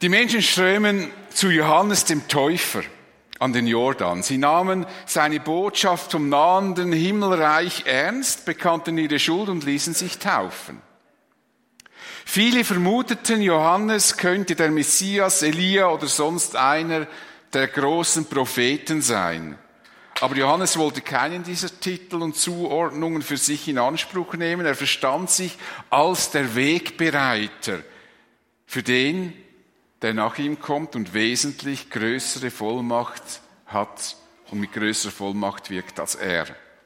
Die Menschen strömen zu Johannes dem Täufer an den Jordan. Sie nahmen seine Botschaft vom nahenden Himmelreich ernst, bekannten ihre Schuld und ließen sich taufen. Viele vermuteten, Johannes könnte der Messias, Elia oder sonst einer der großen Propheten sein. Aber Johannes wollte keinen dieser Titel und Zuordnungen für sich in Anspruch nehmen. Er verstand sich als der Wegbereiter für den, der nach ihm kommt und wesentlich größere Vollmacht hat und mit größerer Vollmacht wirkt als er.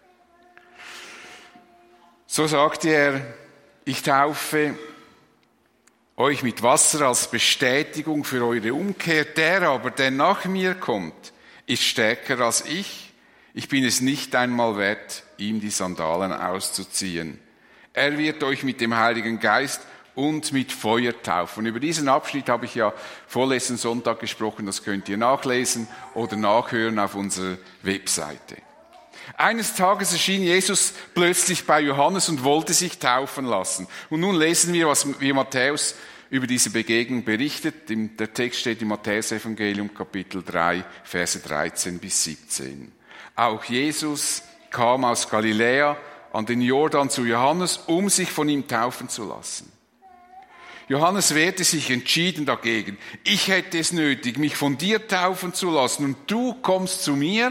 So sagte er, ich taufe euch mit Wasser als Bestätigung für eure Umkehr. Der aber, der nach mir kommt, ist stärker als ich. Ich bin es nicht einmal wert, ihm die Sandalen auszuziehen. Er wird euch mit dem Heiligen Geist und mit Feuer taufen. Über diesen Abschnitt habe ich ja vorletzten Sonntag gesprochen, das könnt ihr nachlesen oder nachhören auf unserer Webseite. Eines Tages erschien Jesus plötzlich bei Johannes und wollte sich taufen lassen. Und nun lesen wir, wie Matthäus über diese Begegnung berichtet. Der Text steht im Matthäus-Evangelium, Kapitel 3, Verse 13 bis 17. Auch Jesus kam aus Galiläa an den Jordan zu Johannes, um sich von ihm taufen zu lassen. Johannes wehrte sich entschieden dagegen. Ich hätte es nötig, mich von dir taufen zu lassen und du kommst zu mir?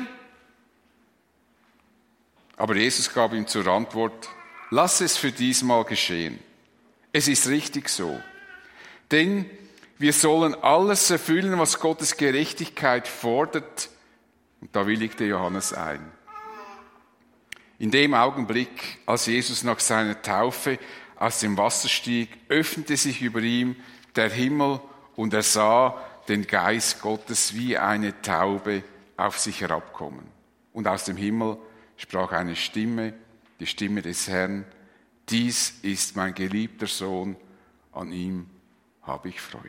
Aber Jesus gab ihm zur Antwort, lass es für diesmal geschehen. Es ist richtig so. Denn wir sollen alles erfüllen, was Gottes Gerechtigkeit fordert. Und da willigte Johannes ein. In dem Augenblick, als Jesus nach seiner Taufe aus dem Wasser stieg, öffnete sich über ihm der Himmel und er sah den Geist Gottes wie eine Taube auf sich herabkommen. Und aus dem Himmel sprach eine Stimme, die Stimme des Herrn, dies ist mein geliebter Sohn, an ihm habe ich Freude.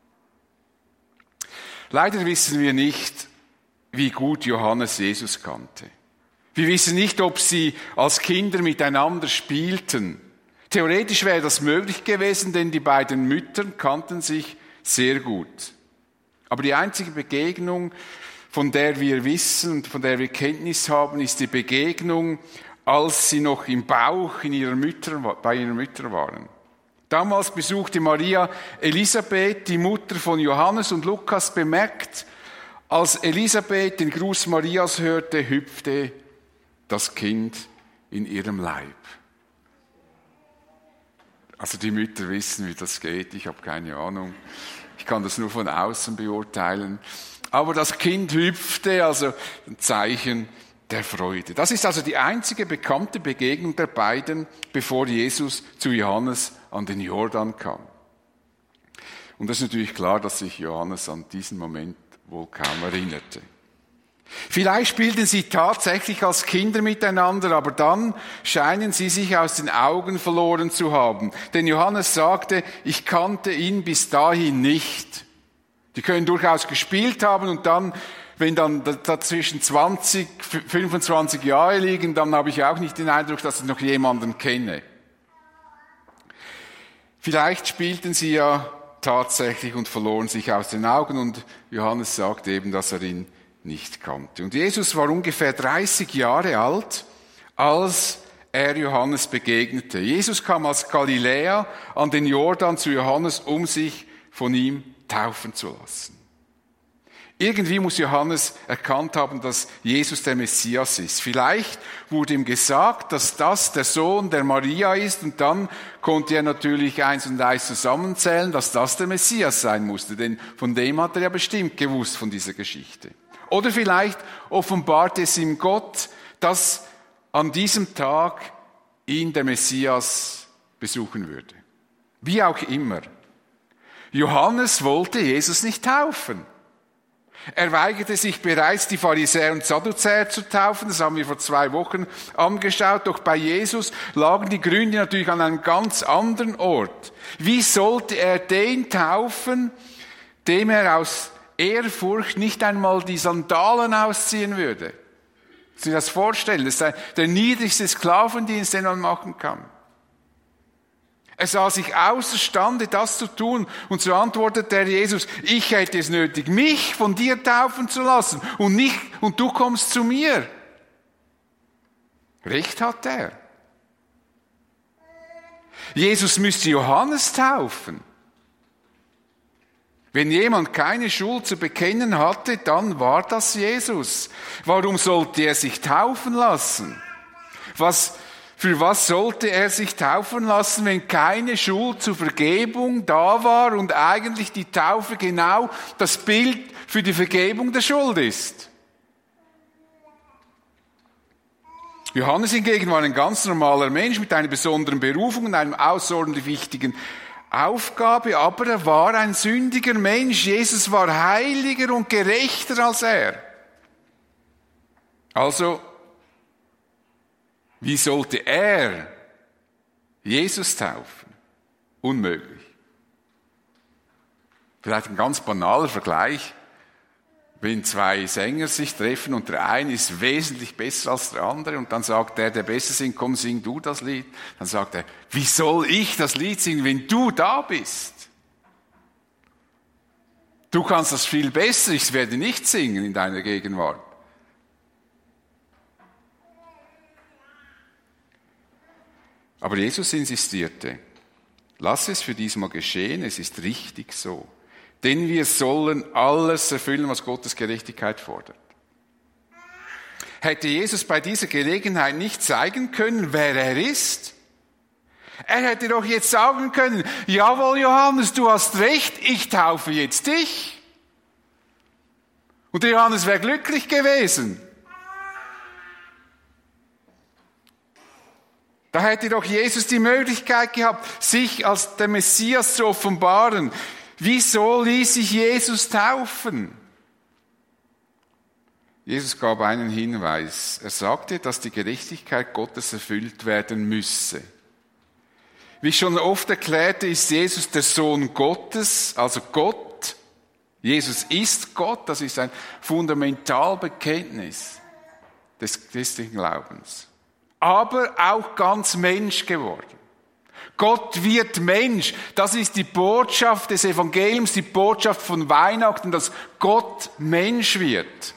Leider wissen wir nicht, wie gut Johannes Jesus kannte. Wir wissen nicht, ob sie als Kinder miteinander spielten. Theoretisch wäre das möglich gewesen, denn die beiden Mütter kannten sich sehr gut. Aber die einzige Begegnung, von der wir wissen, von der wir Kenntnis haben, ist die Begegnung, als sie noch im Bauch bei ihrer Mütter waren. Damals besuchte Maria Elisabeth, die Mutter von Johannes, und Lukas bemerkt, als Elisabeth den Gruß Marias hörte, hüpfte das Kind in ihrem Leib. Also die Mütter wissen, wie das geht, ich habe keine Ahnung. Ich kann das nur von außen beurteilen. Aber das Kind hüpfte, also ein Zeichen der Freude. Das ist also die einzige bekannte Begegnung der beiden, bevor Jesus zu Johannes an den Jordan kam. Und das ist natürlich klar, dass sich Johannes an diesen Moment wohl kaum erinnerte. Vielleicht spielten sie tatsächlich als Kinder miteinander, aber dann scheinen sie sich aus den Augen verloren zu haben. Denn Johannes sagte, ich kannte ihn bis dahin nicht. Die können durchaus gespielt haben und dann, wenn dann dazwischen 20, 25 Jahre liegen, dann habe ich auch nicht den Eindruck, dass ich noch jemanden kenne. Vielleicht spielten sie ja tatsächlich und verloren sich aus den Augen und Johannes sagt eben, dass er ihn nicht kannte. Und Jesus war ungefähr 30 Jahre alt, als er Johannes begegnete. Jesus kam aus Galiläa an den Jordan zu Johannes, um sich von ihm taufen zu lassen. Irgendwie muss Johannes erkannt haben, dass Jesus der Messias ist. Vielleicht wurde ihm gesagt, dass das der Sohn der Maria ist und dann konnte er natürlich 1 und 1 zusammenzählen, dass das der Messias sein musste, denn von dem hat er ja bestimmt gewusst, von dieser Geschichte. Oder vielleicht offenbart es ihm Gott, dass an diesem Tag ihn der Messias besuchen würde. Wie auch immer. Johannes wollte Jesus nicht taufen. Er weigerte sich bereits, die Pharisäer und Sadduzäer zu taufen. Das haben wir vor 2 Wochen angeschaut. Doch bei Jesus lagen die Gründe natürlich an einem ganz anderen Ort. Wie sollte er den taufen, dem er aus Ehrfurcht nicht einmal die Sandalen ausziehen würde? Kannst du dir das vorstellen? Das ist der niedrigste Sklavendienst, den man machen kann. Er sah sich außerstande, das zu tun. Und so antwortet der Jesus, ich hätte es nötig, mich von dir taufen zu lassen und du kommst zu mir. Recht hat er. Jesus müsste Johannes taufen. Wenn jemand keine Schuld zu bekennen hatte, dann war das Jesus. Warum sollte er sich taufen lassen? Für was sollte er sich taufen lassen, wenn keine Schuld zur Vergebung da war und eigentlich die Taufe genau das Bild für die Vergebung der Schuld ist? Johannes hingegen war ein ganz normaler Mensch mit einer besonderen Berufung und einem außerordentlich wichtigen Aufgabe, aber er war ein sündiger Mensch. Jesus war heiliger und gerechter als er. Also, wie sollte er Jesus taufen? Unmöglich. Vielleicht ein ganz banaler Vergleich. Wenn zwei Sänger sich treffen und der eine ist wesentlich besser als der andere und dann sagt der besser singt, komm, sing du das Lied. Dann sagt er, wie soll ich das Lied singen, wenn du da bist? Du kannst das viel besser, ich werde nicht singen in deiner Gegenwart. Aber Jesus insistierte, lass es für diesmal geschehen, es ist richtig so. Denn wir sollen alles erfüllen, was Gottes Gerechtigkeit fordert. Hätte Jesus bei dieser Gelegenheit nicht zeigen können, wer er ist? Er hätte doch jetzt sagen können, jawohl Johannes, du hast recht, ich taufe jetzt dich. Und der Johannes wäre glücklich gewesen. Da hätte doch Jesus die Möglichkeit gehabt, sich als der Messias zu offenbaren. Wieso ließ sich Jesus taufen? Jesus gab einen Hinweis. Er sagte, dass die Gerechtigkeit Gottes erfüllt werden müsse. Wie ich schon oft erklärte, ist Jesus der Sohn Gottes, also Gott. Jesus ist Gott, das ist ein Fundamentalbekenntnis des christlichen Glaubens. Aber auch ganz Mensch geworden. Gott wird Mensch. Das ist die Botschaft des Evangeliums, die Botschaft von Weihnachten, dass Gott Mensch wird.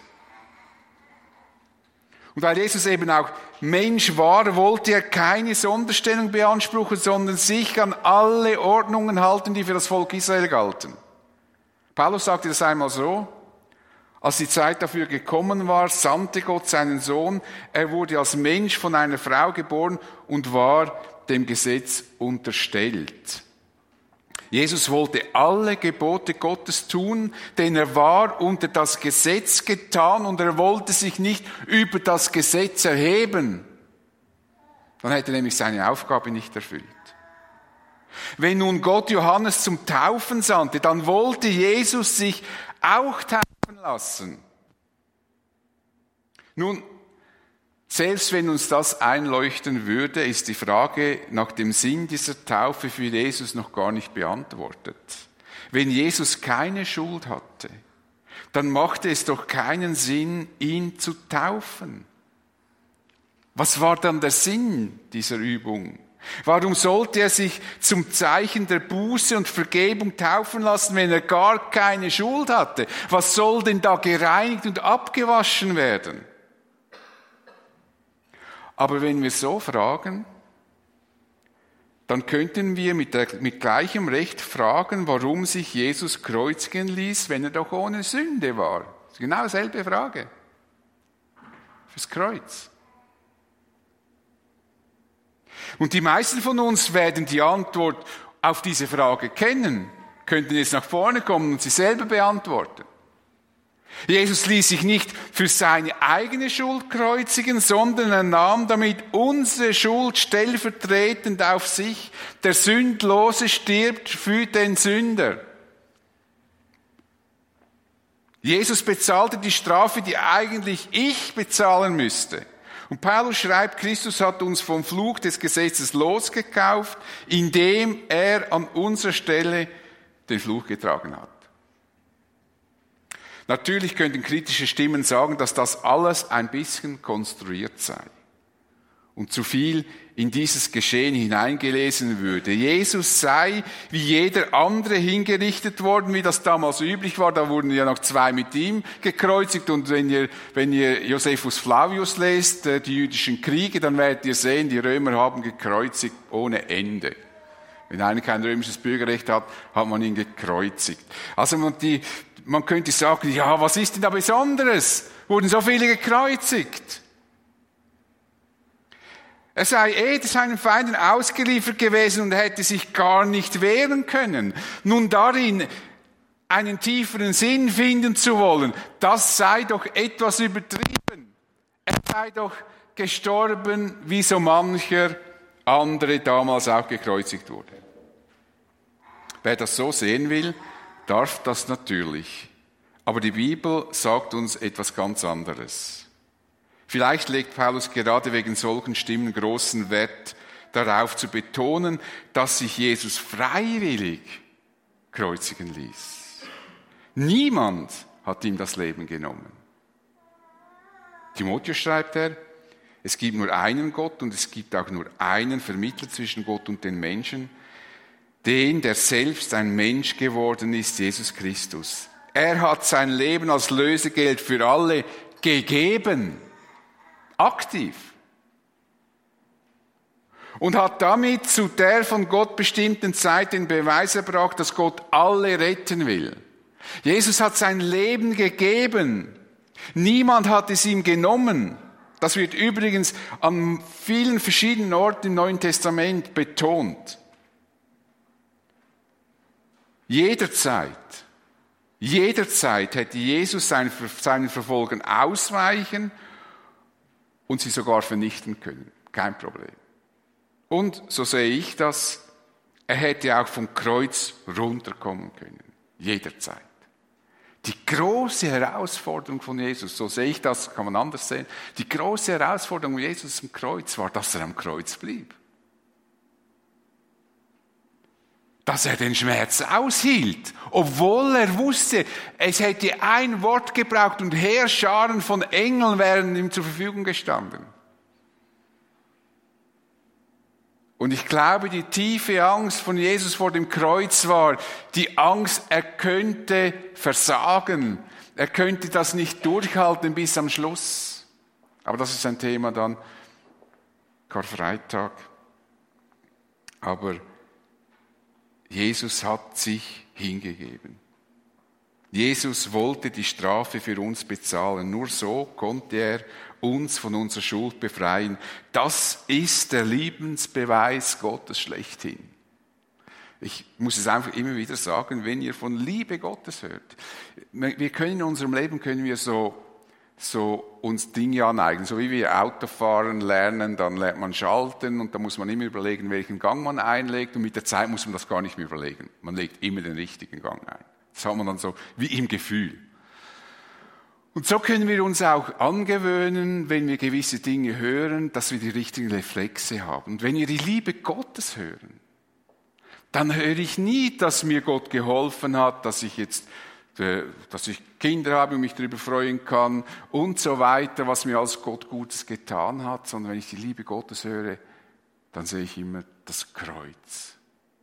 Und weil Jesus eben auch Mensch war, wollte er keine Sonderstellung beanspruchen, sondern sich an alle Ordnungen halten, die für das Volk Israel galten. Paulus sagte das einmal so: Als die Zeit dafür gekommen war, sandte Gott seinen Sohn. Er wurde als Mensch von einer Frau geboren und war dem Gesetz unterstellt. Jesus wollte alle Gebote Gottes tun, denn er war unter das Gesetz getan und er wollte sich nicht über das Gesetz erheben. Dann hätte er nämlich seine Aufgabe nicht erfüllt. Wenn nun Gott Johannes zum Taufen sandte, dann wollte Jesus sich auch taufen lassen. Nun, selbst wenn uns das einleuchten würde, ist die Frage nach dem Sinn dieser Taufe für Jesus noch gar nicht beantwortet. Wenn Jesus keine Schuld hatte, dann machte es doch keinen Sinn, ihn zu taufen. Was war dann der Sinn dieser Übung? Warum sollte er sich zum Zeichen der Buße und Vergebung taufen lassen, wenn er gar keine Schuld hatte? Was soll denn da gereinigt und abgewaschen werden? Aber wenn wir so fragen, dann könnten wir mit gleichem Recht fragen, warum sich Jesus kreuzigen ließ, wenn er doch ohne Sünde war. Das ist genau dieselbe Frage. Fürs Kreuz. Und die meisten von uns werden die Antwort auf diese Frage kennen, könnten jetzt nach vorne kommen und sie selber beantworten. Jesus ließ sich nicht für seine eigene Schuld kreuzigen, sondern er nahm damit unsere Schuld stellvertretend auf sich. Der Sündlose stirbt für den Sünder. Jesus bezahlte die Strafe, die eigentlich ich bezahlen müsste. Und Paulus schreibt, Christus hat uns vom Fluch des Gesetzes losgekauft, indem er an unserer Stelle den Fluch getragen hat. Natürlich könnten kritische Stimmen sagen, dass das alles ein bisschen konstruiert sei. und zu viel in dieses Geschehen hineingelesen würde. Jesus sei wie jeder andere hingerichtet worden, wie das damals üblich war. Da wurden ja noch 2 mit ihm gekreuzigt. Und wenn ihr Josephus Flavius lest, die jüdischen Kriege, dann werdet ihr sehen, die Römer haben gekreuzigt ohne Ende. Wenn einer kein römisches Bürgerrecht hat, hat man ihn gekreuzigt. Also man könnte sagen, ja, was ist denn da Besonderes? Wurden so viele gekreuzigt? Er sei seinen Feinden ausgeliefert gewesen und hätte sich gar nicht wehren können. Nun darin einen tieferen Sinn finden zu wollen, das sei doch etwas übertrieben. Er sei doch gestorben, wie so mancher andere damals auch gekreuzigt wurde. Wer das so sehen will, darf das natürlich. Aber die Bibel sagt uns etwas ganz anderes. Vielleicht legt Paulus gerade wegen solchen Stimmen großen Wert darauf zu betonen, dass sich Jesus freiwillig kreuzigen ließ. Niemand hat ihm das Leben genommen. Timotheus schreibt er, es gibt nur einen Gott und es gibt auch nur einen Vermittler zwischen Gott und den Menschen, den, der selbst ein Mensch geworden ist, Jesus Christus. Er hat sein Leben als Lösegeld für alle gegeben. Aktiv. Und hat damit zu der von Gott bestimmten Zeit den Beweis erbracht, dass Gott alle retten will. Jesus hat sein Leben gegeben. Niemand hat es ihm genommen. Das wird übrigens an vielen verschiedenen Orten im Neuen Testament betont. Jederzeit hätte Jesus seinen Verfolgern ausweichen und sie sogar vernichten können. Kein Problem. Und, so sehe ich das, er hätte auch vom Kreuz runterkommen können. Jederzeit. Die große Herausforderung von Jesus, so sehe ich das, kann man anders sehen, die große Herausforderung von Jesus am Kreuz war, dass er am Kreuz blieb. Dass er den Schmerz aushielt, obwohl er wusste, es hätte ein Wort gebraucht und Heerscharen von Engeln wären ihm zur Verfügung gestanden. Und ich glaube, die tiefe Angst von Jesus vor dem Kreuz war die Angst, er könnte versagen, er könnte das nicht durchhalten bis am Schluss. Aber das ist ein Thema dann Karfreitag. Aber Jesus hat sich hingegeben. Jesus wollte die Strafe für uns bezahlen. Nur so konnte er uns von unserer Schuld befreien. Das ist der Liebensbeweis Gottes schlechthin. Ich muss es einfach immer wieder sagen, wenn ihr von Liebe Gottes hört. Wir können in unserem Leben so uns Dinge aneignen. So wie wir Autofahren lernen, dann lernt man schalten und da muss man immer überlegen, welchen Gang man einlegt und mit der Zeit muss man das gar nicht mehr überlegen. Man legt immer den richtigen Gang ein. Das hat man dann so wie im Gefühl. Und so können wir uns auch angewöhnen, wenn wir gewisse Dinge hören, dass wir die richtigen Reflexe haben. Und wenn wir die Liebe Gottes hören, dann höre ich nie, dass mir Gott geholfen hat, dass ich Kinder habe und mich darüber freuen kann und so weiter, was mir als Gott Gutes getan hat, sondern wenn ich die Liebe Gottes höre, dann sehe ich immer das Kreuz.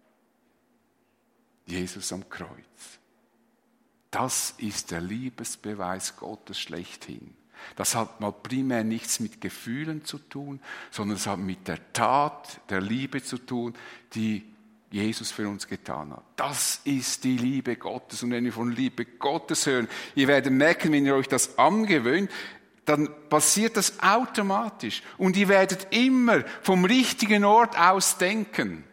Jesus am Kreuz. Das ist der Liebesbeweis Gottes schlechthin. Das hat mal primär nichts mit Gefühlen zu tun, sondern es hat mit der Tat der Liebe zu tun, die Jesus für uns getan hat. Das ist die Liebe Gottes. Und wenn wir von Liebe Gottes hören, ihr werdet merken, wenn ihr euch das angewöhnt, dann passiert das automatisch. Und ihr werdet immer vom richtigen Ort aus denken.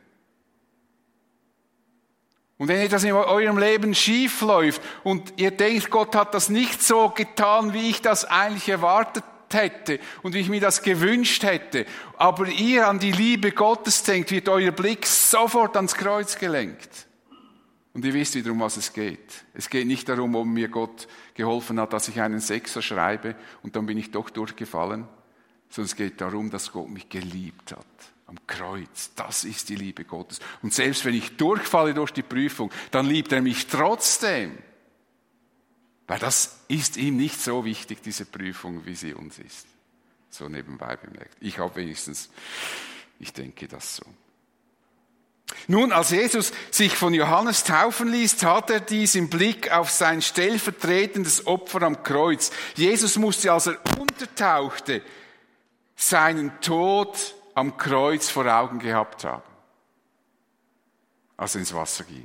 Und wenn etwas in eurem Leben schief läuft und ihr denkt, Gott hat das nicht so getan, wie ich das eigentlich erwartet hätte und wie ich mir das gewünscht hätte, aber ihr an die Liebe Gottes denkt, wird euer Blick sofort ans Kreuz gelenkt. Und ihr wisst wieder, um was es geht. Es geht nicht darum, ob mir Gott geholfen hat, dass ich einen Sechser schreibe und dann bin ich doch durchgefallen, sondern es geht darum, dass Gott mich geliebt hat. Am Kreuz, das ist die Liebe Gottes. Und selbst wenn ich durchfalle durch die Prüfung, dann liebt er mich trotzdem. Weil das ist ihm nicht so wichtig, diese Prüfung, wie sie uns ist. So nebenbei bemerkt. Ich habe wenigstens, ich denke das so. Nun, als Jesus sich von Johannes taufen ließ, tat er dies im Blick auf sein stellvertretendes Opfer am Kreuz. Jesus musste, als er untertauchte, seinen Tod am Kreuz vor Augen gehabt haben, als er ins Wasser ging.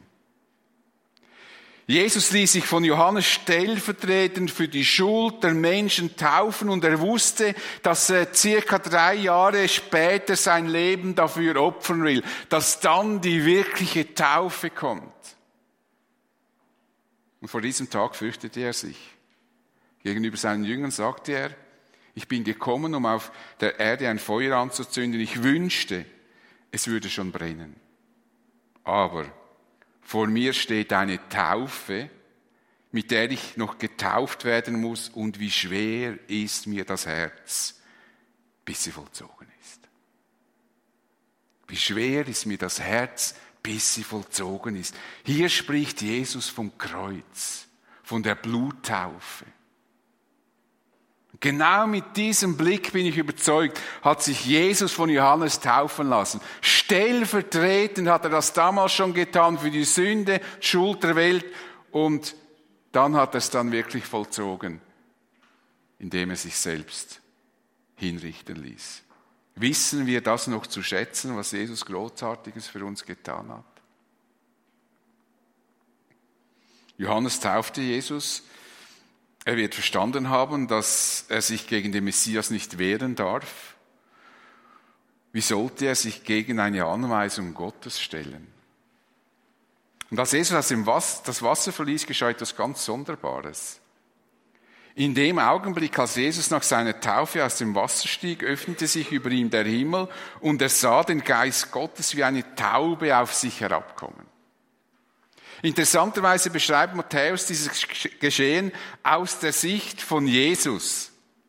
Jesus ließ sich von Johannes stellvertretend für die Schuld der Menschen taufen und er wusste, dass er circa 3 Jahre später sein Leben dafür opfern will, dass dann die wirkliche Taufe kommt. Und vor diesem Tag fürchtete er sich. Gegenüber seinen Jüngern sagte er, ich bin gekommen, um auf der Erde ein Feuer anzuzünden. Ich wünschte, es würde schon brennen. Aber vor mir steht eine Taufe, mit der ich noch getauft werden muss, und wie schwer ist mir das Herz, bis sie vollzogen ist. Wie schwer ist mir das Herz, bis sie vollzogen ist. Hier spricht Jesus vom Kreuz, von der Bluttaufe. Genau mit diesem Blick, bin ich überzeugt, hat sich Jesus von Johannes taufen lassen. Stellvertretend hat er das damals schon getan für die Sünde, Schuld der Welt, und dann hat er es dann wirklich vollzogen, indem er sich selbst hinrichten ließ. Wissen wir das noch zu schätzen, was Jesus Großartiges für uns getan hat? Johannes taufte Jesus. Er wird verstanden haben, dass er sich gegen den Messias nicht wehren darf. Wie sollte er sich gegen eine Anweisung Gottes stellen? Und als Jesus das Wasser verließ, geschah etwas ganz Sonderbares. In dem Augenblick, als Jesus nach seiner Taufe aus dem Wasser stieg, öffnete sich über ihm der Himmel und er sah den Geist Gottes wie eine Taube auf sich herabkommen. Interessanterweise beschreibt Matthäus dieses Geschehen aus der Sicht von Jesus.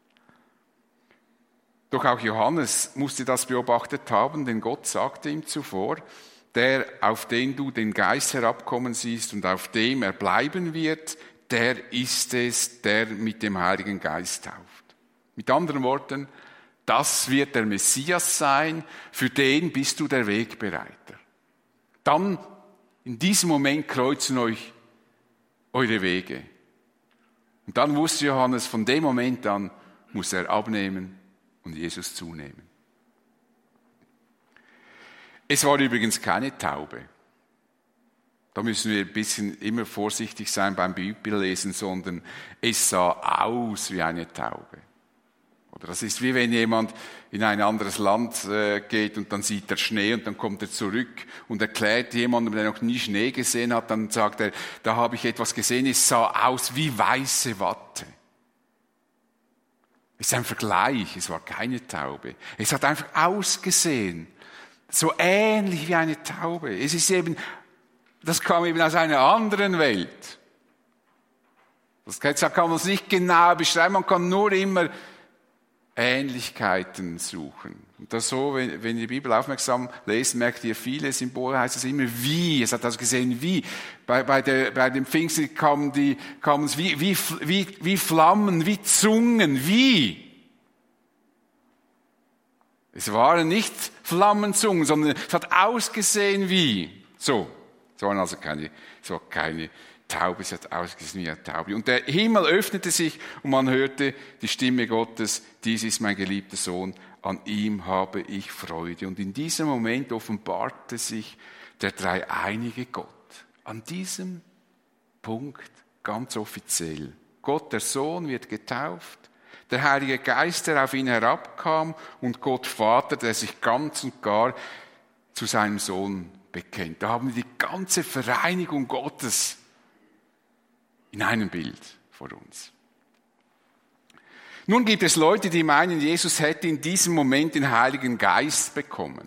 Doch auch Johannes musste das beobachtet haben, denn Gott sagte ihm zuvor, der, auf den du den Geist herabkommen siehst und auf dem er bleiben wird, der ist es, der mit dem Heiligen Geist tauft. Mit anderen Worten, das wird der Messias sein, für den bist du der Wegbereiter. Dann in diesem Moment kreuzen euch eure Wege. Und dann wusste Johannes, von dem Moment an muss er abnehmen und Jesus zunehmen. Es war übrigens keine Taube. Da müssen wir ein bisschen immer vorsichtig sein beim Bibellesen, sondern es sah aus wie eine Taube. Oder das ist wie wenn jemand in ein anderes Land geht und dann sieht er Schnee und dann kommt er zurück und erklärt jemandem, der noch nie Schnee gesehen hat, dann sagt er, da habe ich etwas gesehen, es sah aus wie weiße Watte. Es ist ein Vergleich, es war keine Taube. Es hat einfach ausgesehen, so ähnlich wie eine Taube. Es ist eben, das kam eben aus einer anderen Welt. Das kann man nicht genau beschreiben, man kann nur immer Ähnlichkeiten suchen. Und das so, wenn ihr die Bibel aufmerksam lest, merkt ihr, viele Symbole heißt es immer wie. Es hat also gesehen wie. Bei dem Pfingsten kamen es wie Flammen, wie Zungen, wie. Es waren nicht Flammenzungen, sondern es hat ausgesehen wie. So. Es war also keine Taube, es hat ausgesehen wie eine Taube. Und der Himmel öffnete sich und man hörte die Stimme Gottes, dies ist mein geliebter Sohn, an ihm habe ich Freude. Und in diesem Moment offenbarte sich der dreieinige Gott. An diesem Punkt ganz offiziell. Gott, der Sohn, wird getauft, der Heilige Geist, der auf ihn herabkam und Gott Vater, der sich ganz und gar zu seinem Sohn bekennt. Da haben wir die ganze Vereinigung Gottes in einem Bild vor uns. Nun gibt es Leute, die meinen, Jesus hätte in diesem Moment den Heiligen Geist bekommen.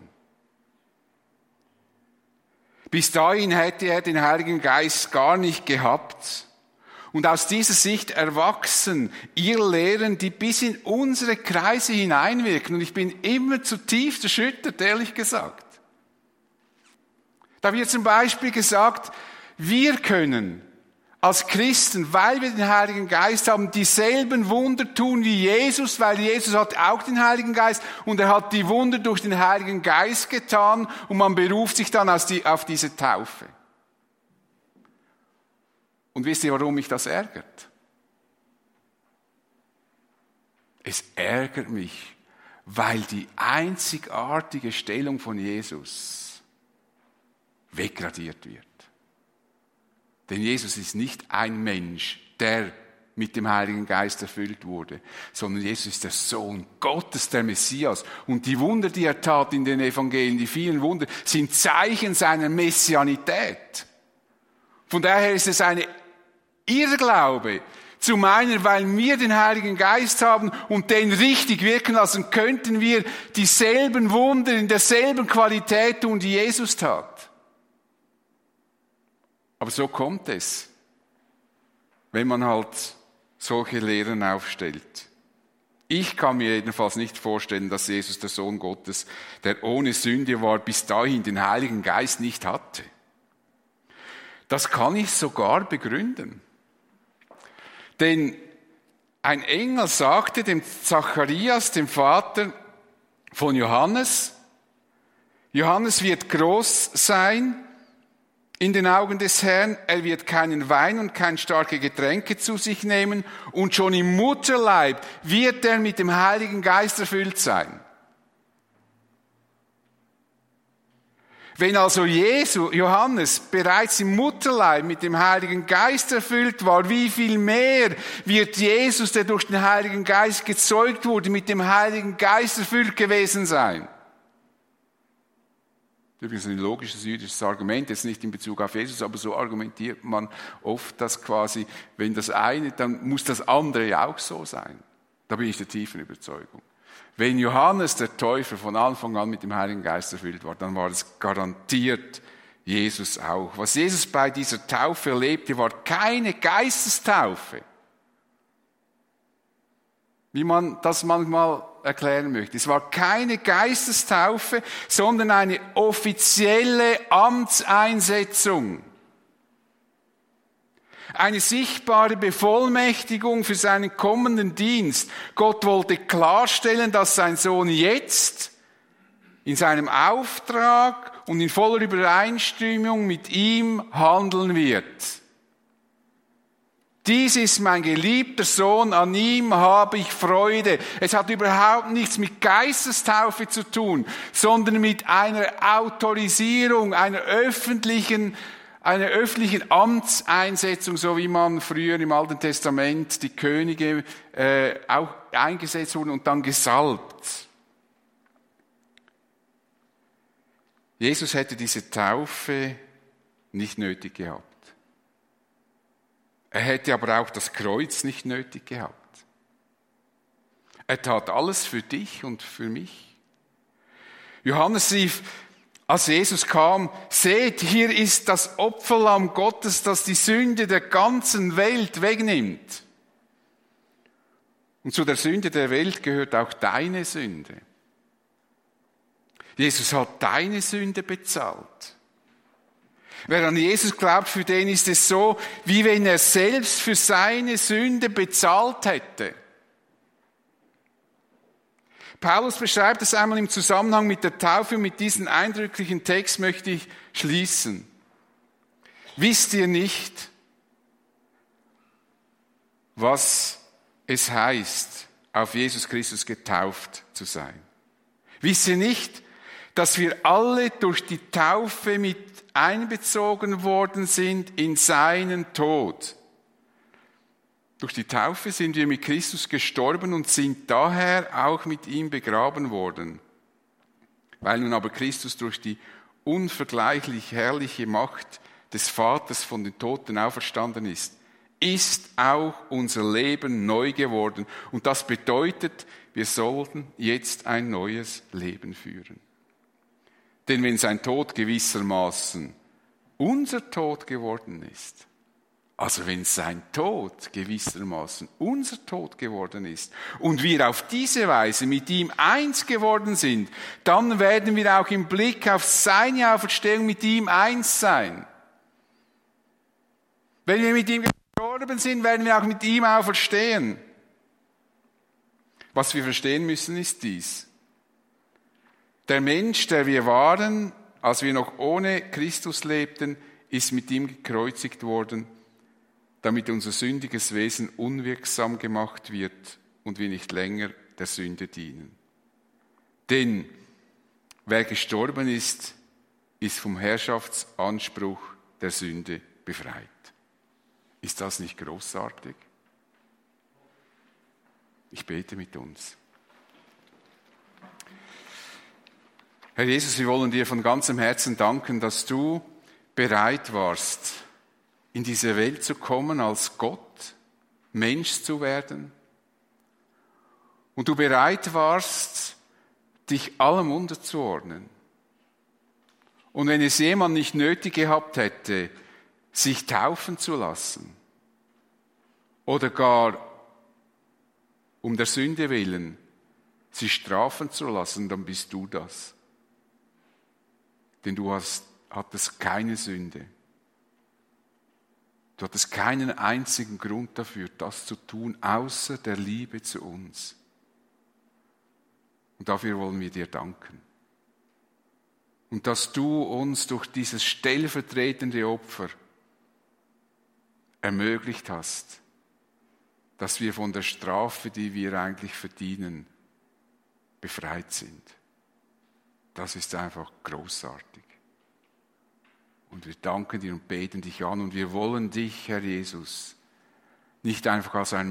Bis dahin hätte er den Heiligen Geist gar nicht gehabt. Und aus dieser Sicht erwachsen Irrlehren, die bis in unsere Kreise hineinwirken. Und ich bin immer zutiefst erschüttert, ehrlich gesagt. Da wird zum Beispiel gesagt, wir können als Christen, weil wir den Heiligen Geist haben, dieselben Wunder tun wie Jesus, weil Jesus hat auch den Heiligen Geist und er hat die Wunder durch den Heiligen Geist getan und man beruft sich dann auf diese Taufe. Und wisst ihr, warum mich das ärgert? Es ärgert mich, weil die einzigartige Stellung von Jesus weggradiert wird. Denn Jesus ist nicht ein Mensch, der mit dem Heiligen Geist erfüllt wurde, sondern Jesus ist der Sohn Gottes, der Messias. Und die Wunder, die er tat in den Evangelien, die vielen Wunder, sind Zeichen seiner Messianität. Von daher ist es eine Irrglaube, zu meinen, weil wir den Heiligen Geist haben und den richtig wirken lassen, könnten wir dieselben Wunder in derselben Qualität tun, die Jesus tat. Aber so kommt es, wenn man halt solche Lehren aufstellt. Ich kann mir jedenfalls nicht vorstellen, dass Jesus, der Sohn Gottes, der ohne Sünde war, bis dahin den Heiligen Geist nicht hatte. Das kann ich sogar begründen. Denn ein Engel sagte dem Zacharias, dem Vater von Johannes, Johannes wird groß sein in den Augen des Herrn, er wird keinen Wein und kein starke Getränke zu sich nehmen und schon im Mutterleib wird er mit dem Heiligen Geist erfüllt sein. Wenn also Johannes bereits im Mutterleib mit dem Heiligen Geist erfüllt war, wie viel mehr wird Jesus, der durch den Heiligen Geist gezeugt wurde, mit dem Heiligen Geist erfüllt gewesen sein? Übrigens ein logisches jüdisches Argument, jetzt nicht in Bezug auf Jesus, aber so argumentiert man oft, dass quasi, wenn das eine, dann muss das andere ja auch so sein. Da bin ich der tiefen Überzeugung. Wenn Johannes der Täufer von Anfang an mit dem Heiligen Geist erfüllt war, dann war es garantiert Jesus auch. Was Jesus bei dieser Taufe erlebte, war keine Geistestaufe, wie man das manchmal erklären möchte. Es war keine Geistestaufe, sondern eine offizielle Amtseinsetzung. Eine sichtbare Bevollmächtigung für seinen kommenden Dienst. Gott wollte klarstellen, dass sein Sohn jetzt in seinem Auftrag und in voller Übereinstimmung mit ihm handeln wird. Dies ist mein geliebter Sohn, an ihm habe ich Freude. Es hat überhaupt nichts mit Geistestaufe zu tun, sondern mit einer Autorisierung, einer öffentlichen Amtseinsetzung, so wie man früher im Alten Testament die Könige auch eingesetzt wurden und dann gesalbt. Jesus hätte diese Taufe nicht nötig gehabt. Er hätte aber auch das Kreuz nicht nötig gehabt. Er tat alles für dich und für mich. Johannes rief, als Jesus kam, seht, hier ist das Opferlamm Gottes, das die Sünde der ganzen Welt wegnimmt. Und zu der Sünde der Welt gehört auch deine Sünde. Jesus hat deine Sünde bezahlt. Wer an Jesus glaubt, für den ist es so, wie wenn er selbst für seine Sünde bezahlt hätte. Paulus beschreibt es einmal im Zusammenhang mit der Taufe. Mit diesem eindrücklichen Text möchte ich schließen. Wisst ihr nicht, was es heißt, auf Jesus Christus getauft zu sein? Wisst ihr nicht, dass wir alle durch die Taufe mit einbezogen worden sind in seinen Tod? Durch die Taufe sind wir mit Christus gestorben und sind daher auch mit ihm begraben worden. Weil nun aber Christus durch die unvergleichlich herrliche Macht des Vaters von den Toten auferstanden ist auch unser Leben neu geworden. Und das bedeutet, wir sollten jetzt ein neues Leben führen. Denn wenn sein Tod gewissermaßen unser Tod geworden ist, also wenn sein Tod gewissermaßen unser Tod geworden ist und wir auf diese Weise mit ihm eins geworden sind, dann werden wir auch im Blick auf seine Auferstehung mit ihm eins sein. Wenn wir mit ihm gestorben sind, werden wir auch mit ihm auferstehen. Was wir verstehen müssen, ist dies. Der Mensch, der wir waren, als wir noch ohne Christus lebten, ist mit ihm gekreuzigt worden, damit unser sündiges Wesen unwirksam gemacht wird und wir nicht länger der Sünde dienen. Denn wer gestorben ist, ist vom Herrschaftsanspruch der Sünde befreit. Ist das nicht großartig? Ich bete mit uns. Herr Jesus, wir wollen dir von ganzem Herzen danken, dass du bereit warst, in diese Welt zu kommen als Gott, Mensch zu werden. Und du bereit warst, dich allem unterzuordnen. Und wenn es jemand nicht nötig gehabt hätte, sich taufen zu lassen oder gar um der Sünde willen sich strafen zu lassen, dann bist du das. Denn du hattest keine Sünde. Du hattest keinen einzigen Grund dafür, das zu tun, außer der Liebe zu uns. Und dafür wollen wir dir danken. Und dass du uns durch dieses stellvertretende Opfer ermöglicht hast, dass wir von der Strafe, die wir eigentlich verdienen, befreit sind. Das ist einfach großartig. Und wir danken dir und beten dich an und wir wollen dich, Herr Jesus, nicht einfach als ein